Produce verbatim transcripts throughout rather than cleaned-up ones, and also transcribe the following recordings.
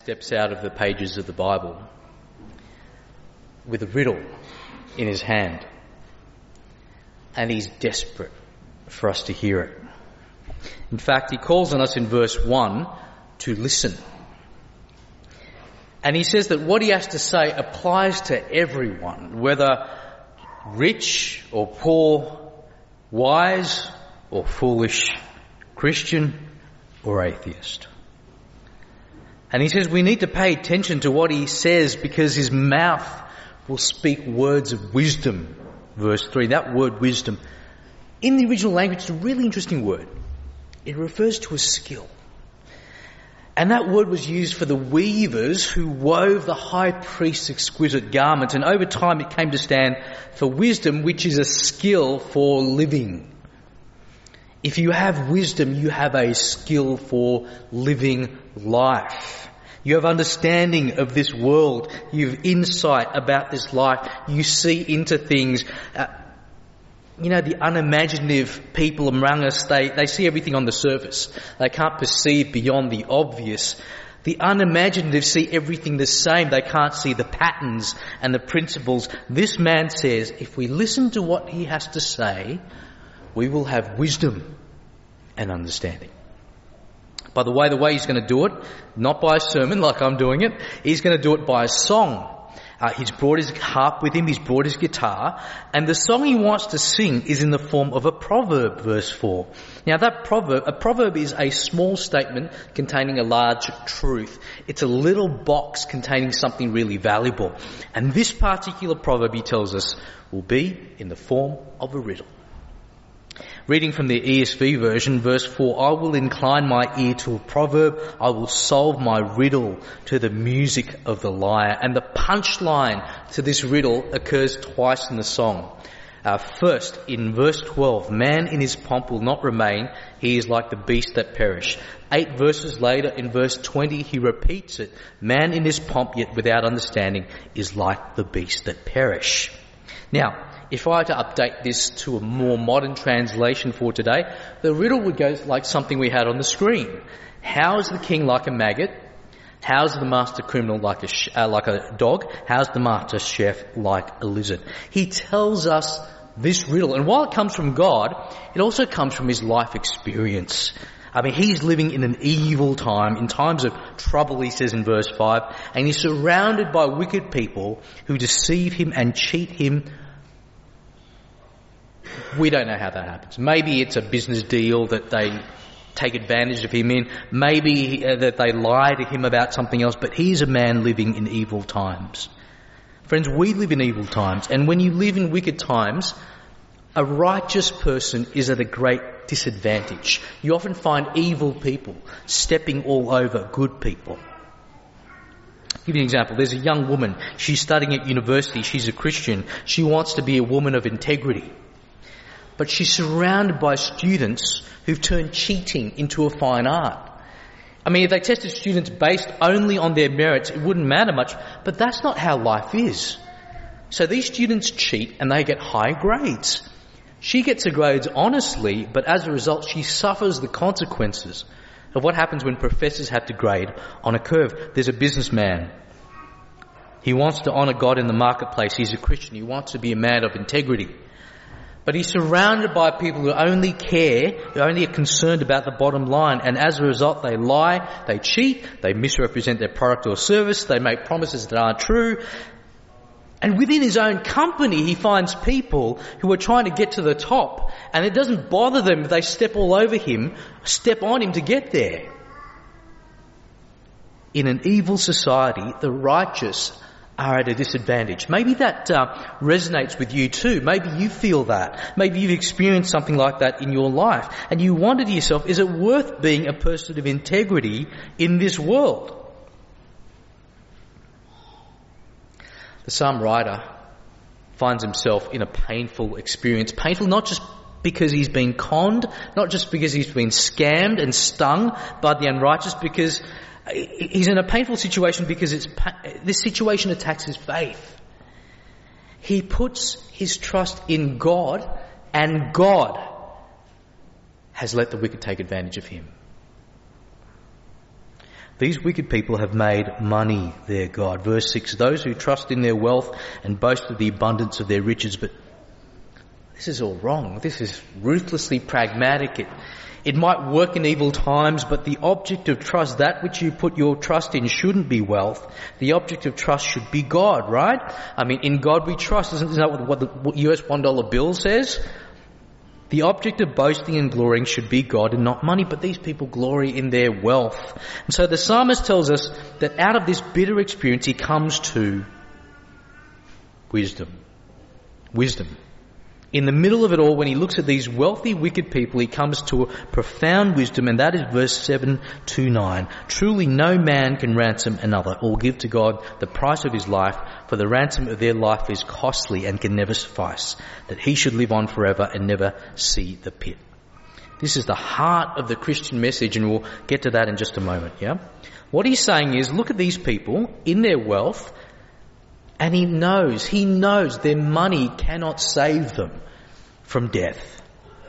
steps out of the pages of the Bible with a riddle in his hand, and he's desperate for us to hear it. In fact, he calls on us in verse one to listen. And he says that what he has to say applies to everyone, whether rich or poor, wise or foolish, Christian or atheist. And he says we need to pay attention to what he says because his mouth will speak words of wisdom. Verse three, that word wisdom, in the original language, is a really interesting word. It refers to a skill. And that word was used for the weavers who wove the high priest's exquisite garments. And over time it came to stand for wisdom, which is a skill for living. If you have wisdom, you have a skill for living life. You have understanding of this world. You have insight about this life. You see into things. Uh, you know, the unimaginative people among us, they, they see everything on the surface. They can't perceive beyond the obvious. The unimaginative see everything the same. They can't see the patterns and the principles. This man says, if we listen to what he has to say, we will have wisdom and understanding. By the way, the way he's going to do it, not by a sermon like I'm doing it, he's going to do it by a song. Uh, he's brought his harp with him, he's brought his guitar, and the song he wants to sing is in the form of a proverb, verse four. Now that proverb, a proverb is a small statement containing a large truth. It's a little box containing something really valuable. And this particular proverb, he tells us, will be in the form of a riddle. Reading from the E S V version, verse four, I will incline my ear to a proverb, I will solve my riddle to the music of the lyre. And the punchline to this riddle occurs twice in the song. Uh, first, in verse twelve, man in his pomp will not remain, he is like the beast that perish. Eight verses later, in verse twenty, he repeats it, man in his pomp yet without understanding is like the beast that perish. Now, if I were to update this to a more modern translation for today, the riddle would go like something we had on the screen. How is the king like a maggot? How is the master criminal like a sh- uh, like a dog? How is the master chef like a lizard? He tells us this riddle, and while it comes from God, it also comes from his life experience. I mean, he's living in an evil time, in times of trouble, he says in verse five, and he's surrounded by wicked people who deceive him and cheat him. We don't know how that happens. Maybe it's a business deal that they take advantage of him in. Maybe uh, that they lie to him about something else. But he's a man living in evil times. Friends, we live in evil times. And when you live in wicked times, a righteous person is at a great disadvantage. You often find evil people stepping all over good people. I'll give you an example. There's a young woman. She's studying at university. She's a Christian. She wants to be a woman of integrity. But she's surrounded by students who've turned cheating into a fine art. I mean, if they tested students based only on their merits, it wouldn't matter much, but that's not how life is. So these students cheat and they get high grades. She gets her grades honestly, but as a result, she suffers the consequences of what happens when professors have to grade on a curve. There's a businessman. He wants to honour God in the marketplace. He's a Christian. He wants to be a man of integrity. But he's surrounded by people who only care, who only are concerned about the bottom line. And as a result, they lie, they cheat, they misrepresent their product or service, they make promises that aren't true. And within his own company, he finds people who are trying to get to the top. And it doesn't bother them if they step all over him, step on him to get there. In an evil society, the righteous are at a disadvantage. Maybe that uh, resonates with you too. Maybe you feel that. Maybe you've experienced something like that in your life. And you wonder to yourself, is it worth being a person of integrity in this world? The psalm writer finds himself in a painful experience. Painful not just because he's been conned, not just because he's been scammed and stung by the unrighteous, because he's in a painful situation because it's this situation attacks his faith. He puts his trust in God, and God has let the wicked take advantage of him. These wicked people have made money their God. Verse six, those who trust in their wealth and boast of the abundance of their riches. But this is all wrong. This is ruthlessly pragmatic. It, it might work in evil times, but the object of trust, that which you put your trust in, shouldn't be wealth. The object of trust should be God, right? I mean, in God we trust. Isn't that what, what the what U S one dollar bill says? The object of boasting and glorying should be God and not money, but these people glory in their wealth. And so the psalmist tells us that out of this bitter experience he comes to wisdom. Wisdom. In the middle of it all, when he looks at these wealthy, wicked people, he comes to a profound wisdom, and that is verse seven to nine. Truly no man can ransom another or give to God the price of his life, for the ransom of their life is costly and can never suffice, that he should live on forever and never see the pit. This is the heart of the Christian message, and we'll get to that in just a moment, yeah? What he's saying is, look at these people in their wealth, and he knows, he knows their money cannot save them from death.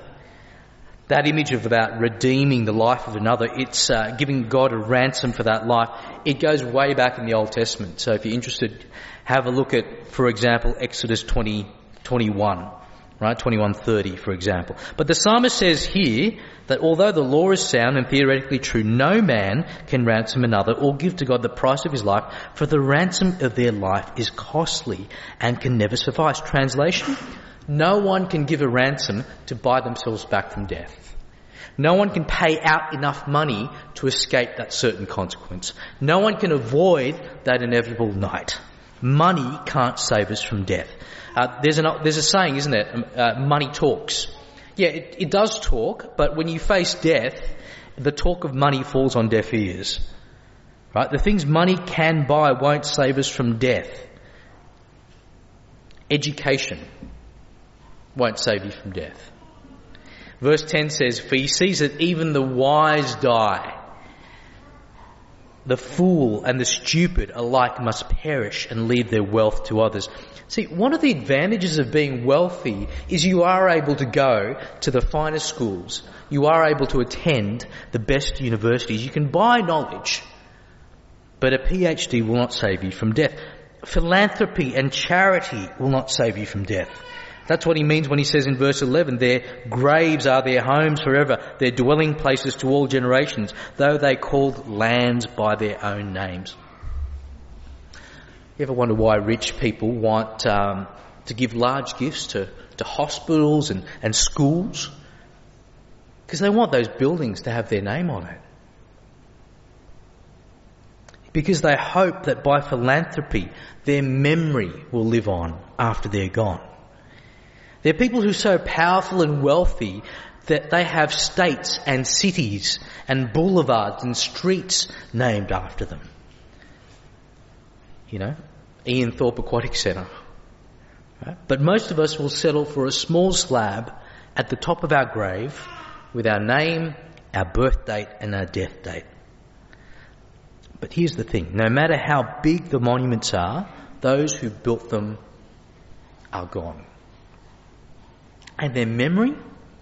That image of about redeeming the life of another, it's uh, giving God a ransom for that life. It goes way back in the Old Testament. So if you're interested, have a look at, for example, Exodus twenty, twenty-one, right? twenty-one thirty, for example. But the psalmist says here that although the law is sound and theoretically true, no man can ransom another or give to God the price of his life, for the ransom of their life is costly and can never suffice. Translation? No one can give a ransom to buy themselves back from death. No one can pay out enough money to escape that certain consequence. No one can avoid that inevitable night. Money can't save us from death. Uh, there's, an, there's a saying, isn't it? Uh, money talks. Yeah, it, it does talk, but when you face death, the talk of money falls on deaf ears. Right? The things money can buy won't save us from death. Education won't save you from death. Verse ten says, for he sees that even the wise die. The fool and the stupid alike must perish and leave their wealth to others. See, one of the advantages of being wealthy is you are able to go to the finest schools. You are able to attend the best universities. You can buy knowledge, but a PhD will not save you from death. Philanthropy and charity will not save you from death. That's what he means when he says in verse eleven, their graves are their homes forever, their dwelling places to all generations, though they called lands by their own names. You ever wonder why rich people want um, to give large gifts to, to hospitals and, and schools? Because they want those buildings to have their name on it. Because they hope that by philanthropy, their memory will live on after they're gone. They're people who are so powerful and wealthy that they have states and cities and boulevards and streets named after them. You know, Ian Thorpe Aquatic Centre. Right? But most of us will settle for a small slab at the top of our grave with our name, our birth date and our death date. But here's the thing, no matter how big the monuments are, those who built them are gone. And their memory?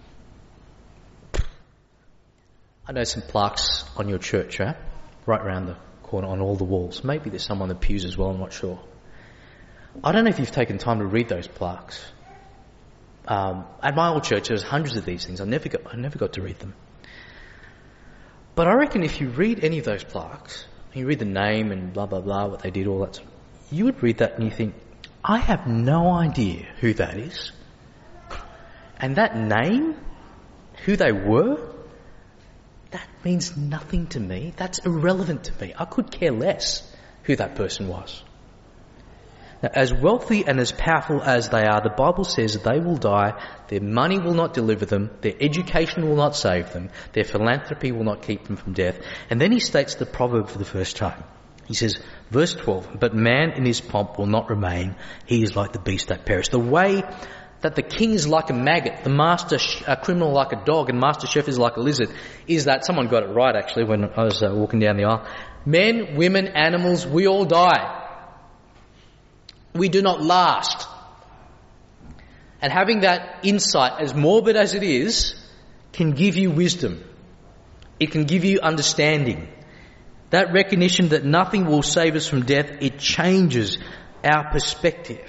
I know some plaques on your church, right? Right around the corner on all the walls. Maybe there's some on the pews as well, I'm not sure. I don't know if you've taken time to read those plaques. Um, at my old church, there was hundreds of these things. I never got, I never got to read them. But I reckon if you read any of those plaques, you read the name and blah, blah, blah, what they did, all that, you would read that and you think, I have no idea who that is. And that name, who they were, that means nothing to me. That's irrelevant to me. I could care less who that person was. Now, as wealthy and as powerful as they are, the Bible says that they will die, their money will not deliver them, their education will not save them, their philanthropy will not keep them from death. And then he states the proverb for the first time. He says, verse twelve, but man in his pomp will not remain, he is like the beast that perished. The way that the king is like a maggot, the master sh- a criminal like a dog, and master chef is like a lizard, is that, someone got it right actually when I was uh, walking down the aisle, men, women, animals, we all die. We do not last. And having that insight, as morbid as it is, can give you wisdom. It can give you understanding. That recognition that nothing will save us from death, it changes our perspective.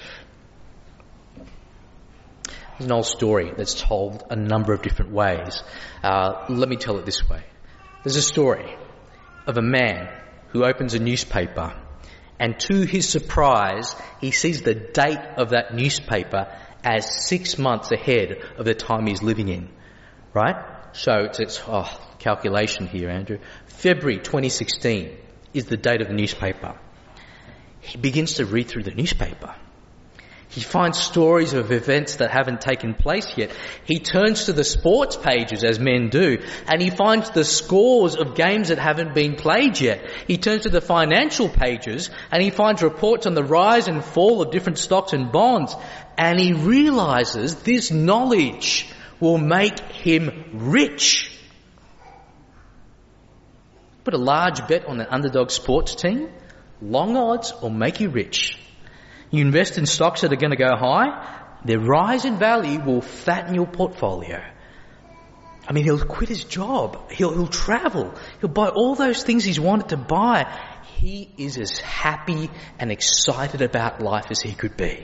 There's an old story that's told a number of different ways. Uh, let me tell it this way. There's a story of a man who opens a newspaper, and to his surprise, he sees the date of that newspaper as six months ahead of the time he's living in. Right? So it's, it's oh, calculation here, Andrew. February twenty sixteen is the date of the newspaper. He begins to read through the newspaper. He finds stories of events that haven't taken place yet. He turns to the sports pages, as men do, and he finds the scores of games that haven't been played yet. He turns to the financial pages, and he finds reports on the rise and fall of different stocks and bonds. And he realizes this knowledge will make him rich. Put a large bet on an underdog sports team. Long odds will make you rich. You invest in stocks that are going to go high, their rise in value will fatten your portfolio. I mean, he'll quit his job. He'll, he'll travel. He'll buy all those things he's wanted to buy. He is as happy and excited about life as he could be.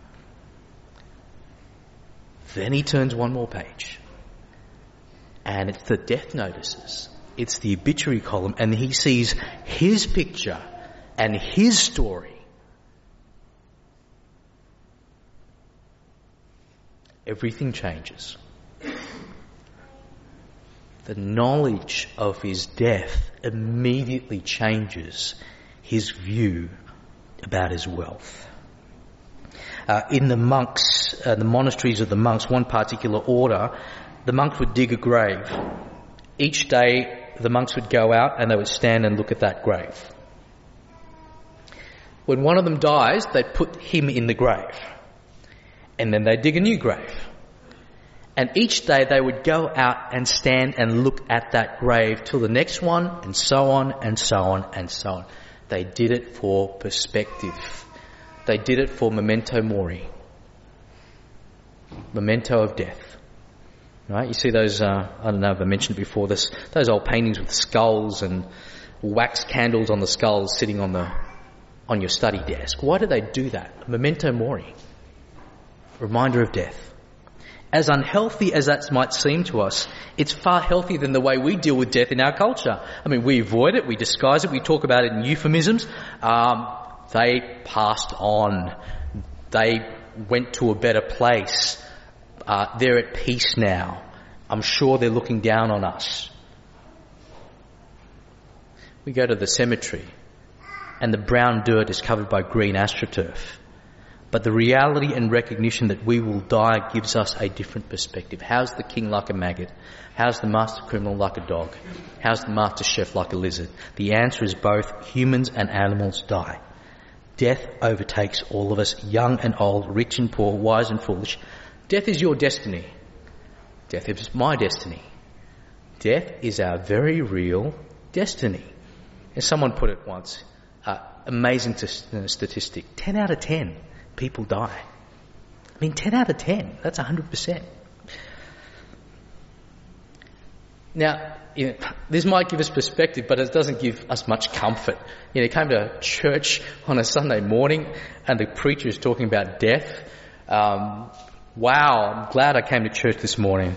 Then he turns one more page. And it's the death notices. It's the obituary column. And he sees his picture and his story. Everything changes. The knowledge of his death immediately changes his view about his wealth. Uh, in the monks, uh, the monasteries of the monks, one particular order, the monks would dig a grave. Each day the monks would go out and they would stand and look at that grave. When one of them dies, they'd put him in the grave. And then they'd dig a new grave. And each day they would go out and stand and look at that grave till the next one, and so on and so on and so on. They did it for perspective. They did it for memento mori. Memento of death. Right? You see those, uh, I don't know if I mentioned it before, this, those old paintings with skulls and wax candles on the skulls sitting on the, on your study desk. Why do they do that? Memento mori. Reminder of death. As unhealthy as that might seem to us, it's far healthier than the way we deal with death in our culture. I mean, we avoid it, we disguise it, we talk about it in euphemisms. Um, they passed on. They went to a better place. Uh, they're at peace now. I'm sure they're looking down on us. We go to the cemetery and the brown dirt is covered by green astroturf. But the reality and recognition that we will die gives us a different perspective. How's the king like a maggot? How's the master criminal like a dog? How's the master chef like a lizard? The answer is both humans and animals die. Death overtakes all of us, young and old, rich and poor, wise and foolish. Death is your destiny. Death is my destiny. Death is our very real destiny. As someone put it once, uh, amazing t- statistic, ten out of ten. People die. I mean, ten out of ten. That's one hundred percent. Now, you know, this might give us perspective, but it doesn't give us much comfort. You know, you came to church on a Sunday morning and the preacher is talking about death. Um, wow, I'm glad I came to church this morning.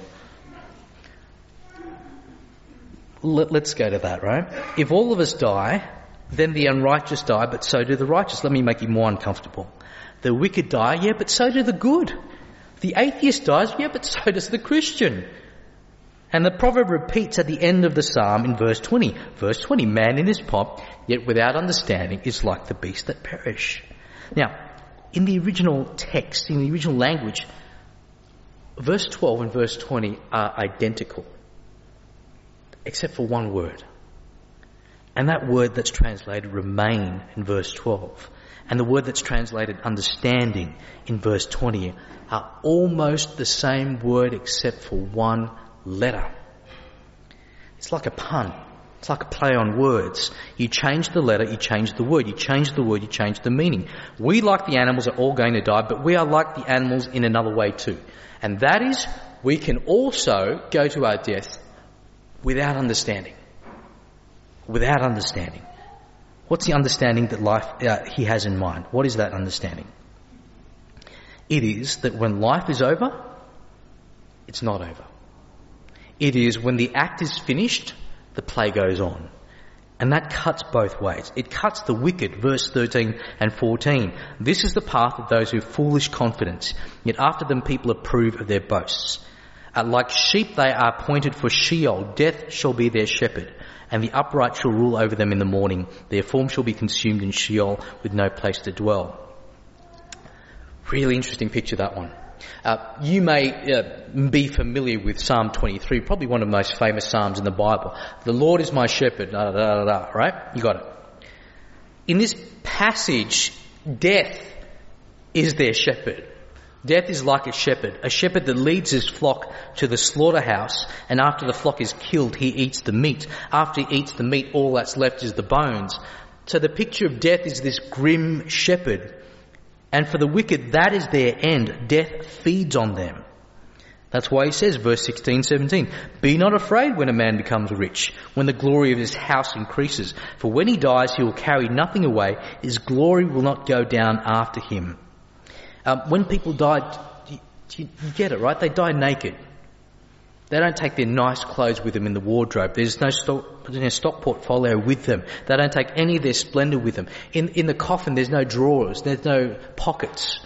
Let, let's go to that, right? If all of us die, then the unrighteous die, but so do the righteous. Let me make you more uncomfortable. The wicked die, yeah, but so do the good. The atheist dies, yeah, but so does the Christian. And the proverb repeats at the end of the psalm in verse twenty. Verse twenty, man in his pomp, yet without understanding, is like the beasts that perish. Now, in the original text, in the original language, verse twelve and verse twenty are identical, except for one word. And that word that's translated remain in verse twelve. And the word that's translated understanding in verse twenty are almost the same word except for one letter. It's like a pun. It's like a play on words. You change the letter, you change the word. You change the word, you change the meaning. We, like the animals, are all going to die, but we are like the animals in another way too. And that is, we can also go to our death without understanding. without understanding. What's the understanding that life uh, he has in mind? What is that understanding? It is that when life is over, it's not over. It is when the act is finished, the play goes on. And that cuts both ways. It cuts the wicked, verse thirteen and fourteen. This is the path of those who have foolish confidence, yet after them people approve of their boasts. Uh, like sheep they are appointed for Sheol, death shall be their shepherd, and the upright shall rule over them in the morning. Their form shall be consumed in Sheol with no place to dwell. Really interesting picture, that one. Uh, you may uh, be familiar with Psalm twenty-three, probably one of the most famous psalms in the Bible. The Lord is my shepherd, da, da, da, da, right? You got it. In this passage, death is their shepherd. Death is like a shepherd, a shepherd that leads his flock to the slaughterhouse, and after the flock is killed, he eats the meat. After he eats the meat, all that's left is the bones. So the picture of death is this grim shepherd. And for the wicked, that is their end. Death feeds on them. That's why he says, verse sixteen, seventeen, be not afraid when a man becomes rich, when the glory of his house increases. For when he dies, he will carry nothing away. His glory will not go down after him. Um, when people die, you, you, you get it, right? They die naked. They don't take their nice clothes with them in the wardrobe. There's no stock, no stock portfolio with them. They don't take any of their splendour with them. In, in the coffin, there's no drawers. There's no pockets.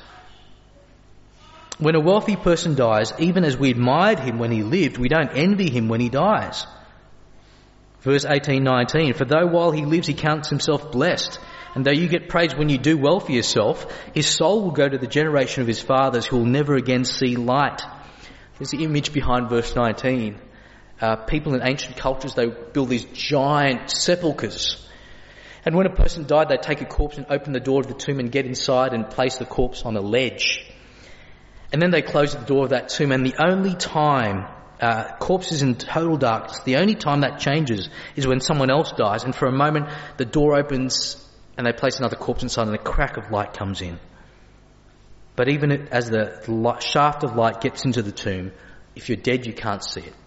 When a wealthy person dies, even as we admired him when he lived, we don't envy him when he dies. Verse eighteen, nineteen, for though while he lives he counts himself blessed, and though you get praise when you do well for yourself, his soul will go to the generation of his fathers who will never again see light. There's the image behind verse nineteen. Uh, people in ancient cultures, they build these giant sepulchres. And when a person died, they take a corpse and open the door of the tomb and get inside and place the corpse on a ledge. And then they close the door of that tomb, and the only time uh, corpse is in total darkness, the only time that changes is when someone else dies, and for a moment the door opens and they place another corpse inside and a crack of light comes in. But even as the light, shaft of light gets into the tomb, if you're dead, you can't see it.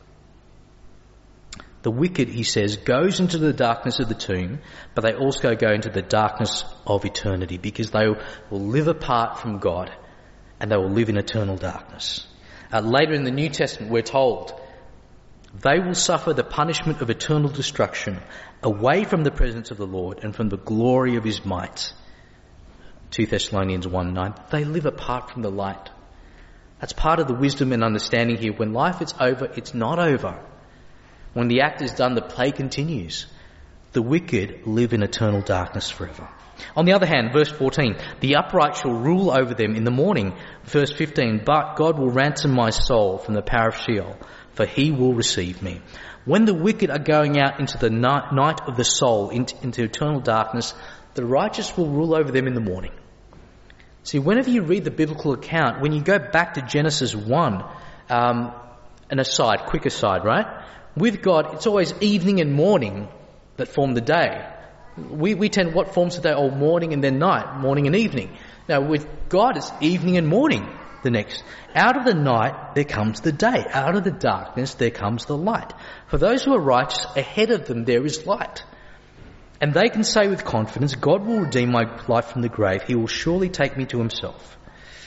The wicked, he says, goes into the darkness of the tomb, but they also go into the darkness of eternity, because they will live apart from God and they will live in eternal darkness. Uh, later in the New Testament, we're told they will suffer the punishment of eternal destruction away from the presence of the Lord and from the glory of his might. Second Thessalonians one nine, they live apart from the light. That's part of the wisdom and understanding here. When life is over, it's not over. When the act is done, the play continues. The wicked live in eternal darkness forever. On the other hand, verse fourteen, the upright shall rule over them in the morning. Verse fifteen, but God will ransom my soul from the power of Sheol, for he will receive me. When the wicked are going out into the night of the soul, into, into eternal darkness, the righteous will rule over them in the morning. See, whenever you read the biblical account, when you go back to Genesis one, um, an aside, quick aside, right? With God, it's always evening and morning that form the day. We, we tend, what forms the day? Oh, morning and then night, morning and evening. Now, with God, it's evening and morning the next. Out of the night, there comes the day. Out of the darkness, there comes the light. For those who are righteous, ahead of them there is light. And they can say with confidence, God will redeem my life from the grave. He will surely take me to himself.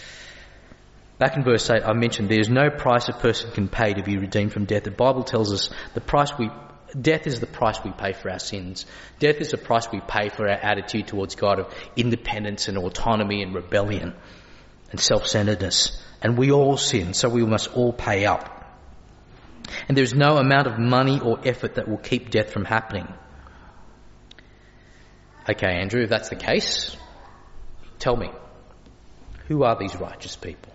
Back in verse eight, I mentioned there is no price a person can pay to be redeemed from death. The Bible tells us the price we, death is the price we pay for our sins. Death is the price we pay for our attitude towards God of independence and autonomy and rebellion and self-centeredness. And we all sin, so we must all pay up. And there is no amount of money or effort that will keep death from happening. Okay, Andrew, if that's the case, tell me, who are these righteous people?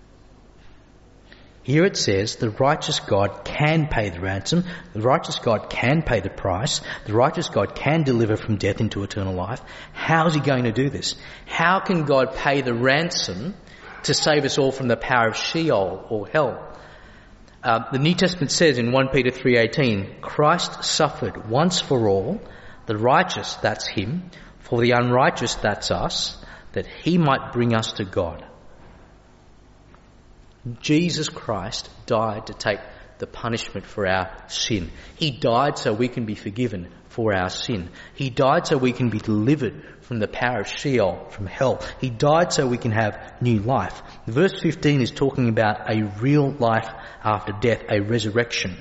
Here it says the righteous God can pay the ransom, the righteous God can pay the price, the righteous God can deliver from death into eternal life. How is he going to do this? How can God pay the ransom to save us all from the power of Sheol or hell? Uh, the New Testament says in First Peter three eighteen, Christ suffered once for all, the righteous, that's him, for the unrighteous, that's us, that he might bring us to God. Jesus Christ died to take the punishment for our sin. He died so we can be forgiven for our sin. He died so we can be delivered from the power of Sheol, from hell. He died so we can have new life. Verse fifteen is talking about a real life after death, a resurrection.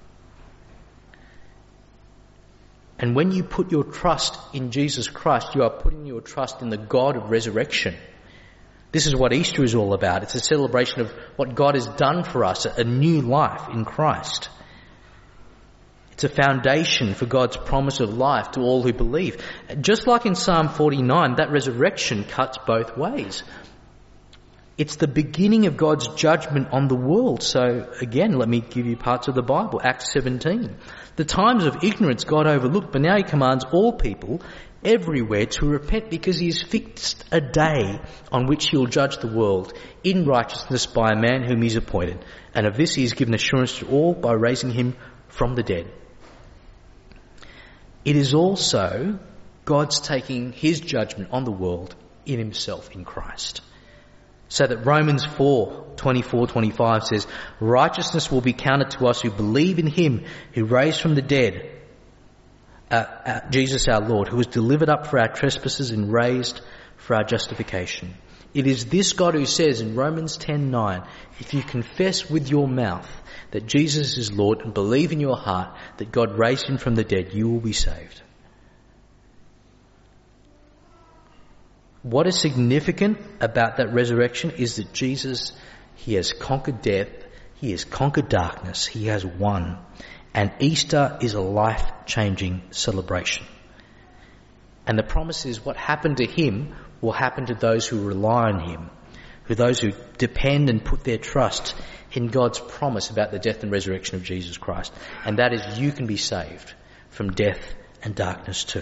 And when you put your trust in Jesus Christ, you are putting your trust in the God of resurrection. This is what Easter is all about. It's a celebration of what God has done for us, a new life in Christ. It's a foundation for God's promise of life to all who believe. Just like in Psalm forty-nine, that resurrection cuts both ways. It's the beginning of God's judgment on the world. So again, let me give you parts of the Bible. Acts seventeen. The times of ignorance God overlooked, but now he commands all people everywhere to repent, because he has fixed a day on which he will judge the world in righteousness by a man whom he's appointed. And of this he has given assurance to all by raising him from the dead. It is also God's taking his judgment on the world in himself in Christ. So that Romans four, twenty-four, twenty-five says, righteousness will be counted to us who believe in him who raised from the dead, uh, uh, Jesus our Lord, who was delivered up for our trespasses and raised for our justification. It is this God who says in Romans ten nine, if you confess with your mouth that Jesus is Lord and believe in your heart that God raised him from the dead, you will be saved. What is significant about that resurrection is that Jesus, he has conquered death, he has conquered darkness, he has won. And Easter is a life-changing celebration. And the promise is what happened to him will happen to those who rely on him, who those who depend and put their trust in God's promise about the death and resurrection of Jesus Christ. And that is, you can be saved from death and darkness too.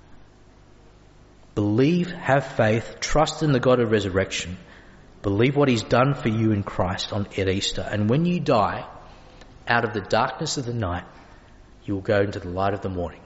Believe, have faith, trust in the God of resurrection. Believe what he's done for you in Christ on at Easter. And when you die, out of the darkness of the night, you will go into the light of the morning.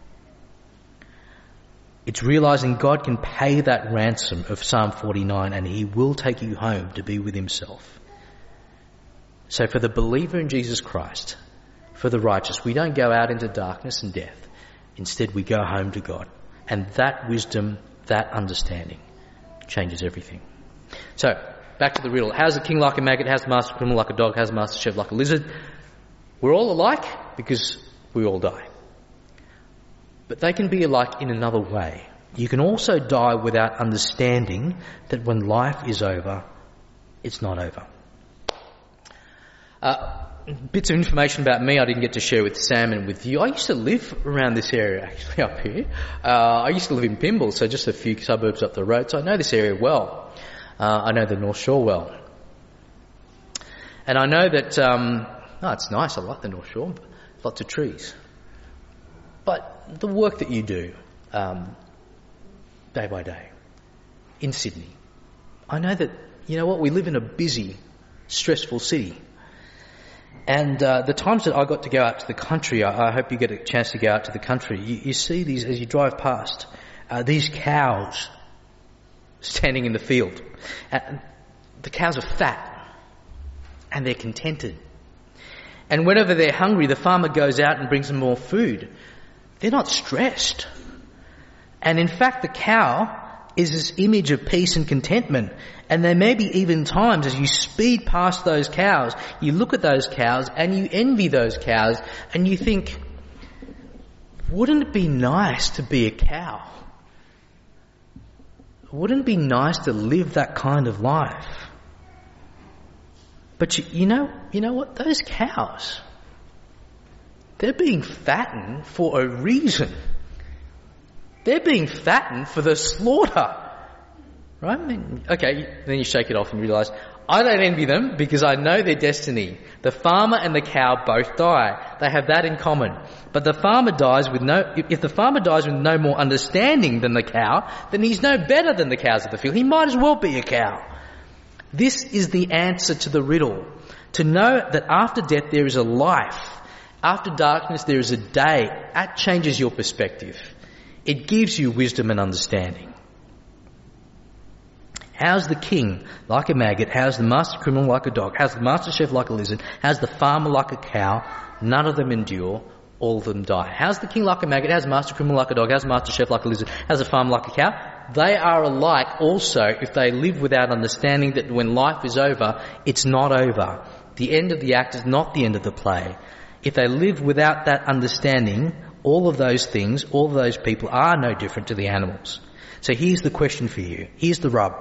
It's realizing God can pay that ransom of Psalm forty-nine, and he will take you home to be with himself. So for the believer in Jesus Christ, for the righteous, we don't go out into darkness and death. Instead, we go home to God. And that wisdom, that understanding changes everything. So, back to the riddle. How's the king like a maggot? How's the master criminal like a dog? How's the master chef like a lizard? We're all alike because we all die. But they can be alike in another way. You can also die without understanding that when life is over, it's not over. Uh, bits of information about me I didn't get to share with Sam and with you. I used to live around this area, actually, up here. Uh, I used to live in Pymble, so just a few suburbs up the road, so I know this area well. Uh, I know the North Shore well. And I know that, um, oh, it's nice, I like the North Shore, lots of trees. But the work that you do, um, day by day, in Sydney, I know that, you know what, we live in a busy, stressful city. And uh, the times that I got to go out to the country, I, I hope you get a chance to go out to the country, you, you see these, as you drive past, uh, these cows standing in the field. Uh, the cows are fat and they're contented. And whenever they're hungry, the farmer goes out and brings them more food. They're not stressed. And in fact, the cow is this image of peace and contentment. And there may be even times as you speed past those cows, you look at those cows and you envy those cows and you think, wouldn't it be nice to be a cow? Wouldn't it be nice to live that kind of life? But you, you know, you know what? Those cows, they're being fattened for a reason. They're being fattened for the slaughter. Right? I mean, okay, then you shake it off and realise, I don't envy them because I know their destiny. The farmer and the cow both die. They have that in common. But the farmer dies with no, if the farmer dies with no more understanding than the cow, then he's no better than the cows of the field. He might as well be a cow. This is the answer to the riddle. To know that after death there is a life. After darkness there is a day. That changes your perspective. It gives you wisdom and understanding. How's the king like a maggot? How's the master criminal like a dog? How's the master chef like a lizard? How's the farmer like a cow? None of them endure, all of them die. How's the king like a maggot? How's the master criminal like a dog? How's the master chef like a lizard? How's the farmer like a cow? They are alike also if they live without understanding that when life is over, it's not over. The end of the act is not the end of the play. If they live without that understanding, all of those things, all of those people are no different to the animals. So here's the question for you. Here's the rub.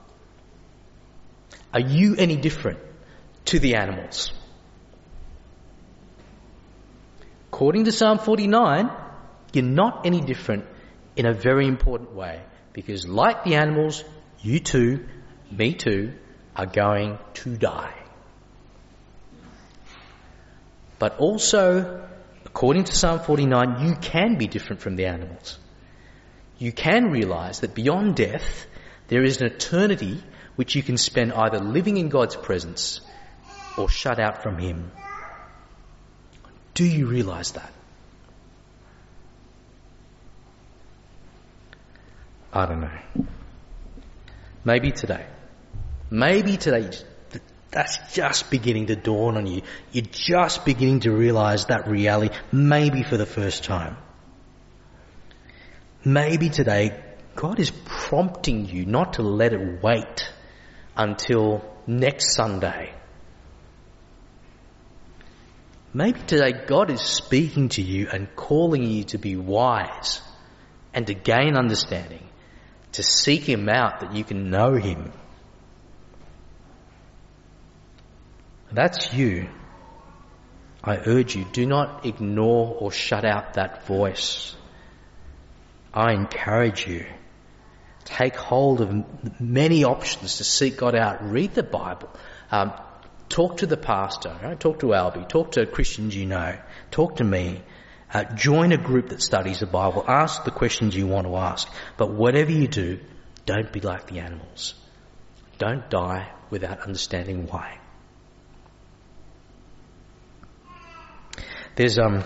Are you any different to the animals? According to Psalm forty-nine, you're not any different in a very important way. Because like the animals, you too, me too, are going to die. But also, according to Psalm forty-nine, you can be different from the animals. You can realise that beyond death, there is an eternity which you can spend either living in God's presence or shut out from Him. Do you realise that? I don't know. Maybe today. Maybe today that's just beginning to dawn on you. You're just beginning to realise that reality, maybe for the first time. Maybe today God is prompting you not to let it wait until next Sunday. Maybe today God is speaking to you and calling you to be wise and to gain understanding, to seek Him out that you can know Him. That's you. I urge you, do not ignore or shut out that voice. I encourage you, take hold of many options to seek God out. Read the Bible. Um, talk to the pastor. Right? Talk to Albie. Talk to Christians you know. Talk to me. Uh, join a group that studies the Bible. Ask the questions you want to ask. But whatever you do, don't be like the animals. Don't die without understanding why. There's um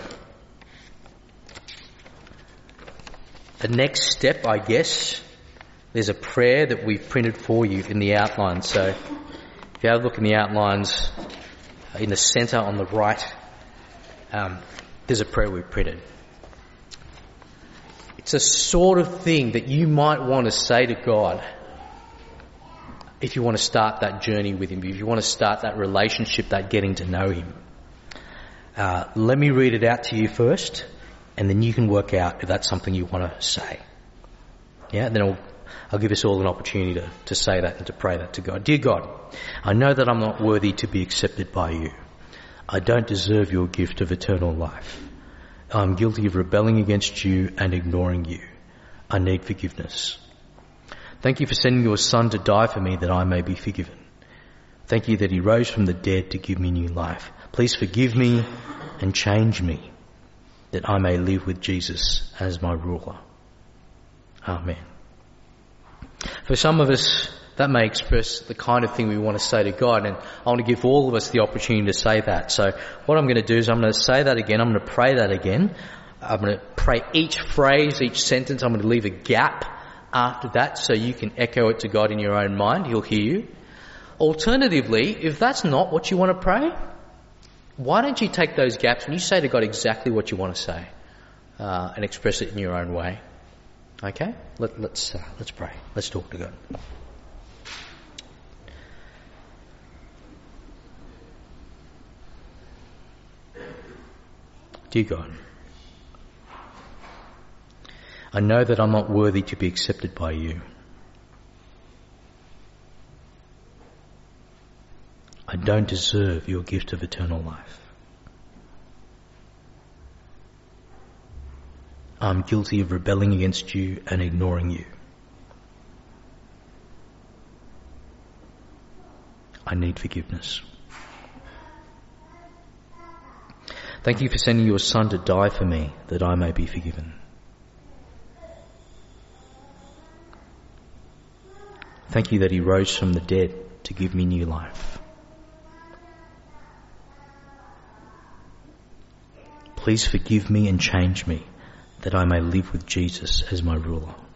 a next step, I guess. There's a prayer that we've printed for you in the outline. So if you have a look in the outlines, in the centre on the right, um, there's a prayer we've printed. It's a sort of thing that you might want to say to God if you want to start that journey with Him, if you want to start that relationship, that getting to know Him. Uh, let me read it out to you first, and then you can work out if that's something you want to say. Yeah, and then I'll, I'll give us all an opportunity to, to say that and to pray that to God. Dear God, I know that I'm not worthy to be accepted by you. I don't deserve your gift of eternal life. I'm guilty of rebelling against you and ignoring you. I need forgiveness. Thank you for sending your Son to die for me that I may be forgiven. Thank you that He rose from the dead to give me new life. Please forgive me and change me that I may live with Jesus as my ruler. Amen. For some of us, that may express the kind of thing we want to say to God, and I want to give all of us the opportunity to say that. So what I'm going to do is I'm going to say that again, I'm going to pray that again. I'm going to pray each phrase, each sentence. I'm going to leave a gap after that so you can echo it to God in your own mind. He'll hear you. Alternatively, if that's not what you want to pray, why don't you take those gaps and you say to God exactly what you want to say uh, and express it in your own way. Okay? Let, let's uh, let's pray. Let's talk to God. Dear God, I know that I'm not worthy to be accepted by you. I don't deserve your gift of eternal life. I'm guilty of rebelling against you and ignoring you. I need forgiveness. Thank you for sending your Son to die for me that I may be forgiven. Thank you that He rose from the dead to give me new life. Please forgive me and change me that I may live with Jesus as my ruler.